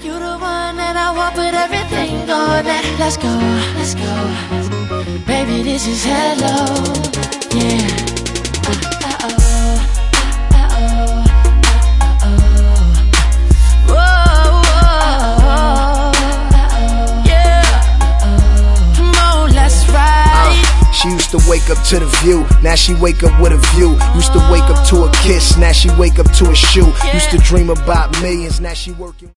You the one that I want, put everything on that. Let's go, let's go. Baby, this is hello, yeah. She used to wake up to the view, now she wake up with a view. Used to wake up to a kiss, now she wake up to a shoe. Used to dream about millions, now she working.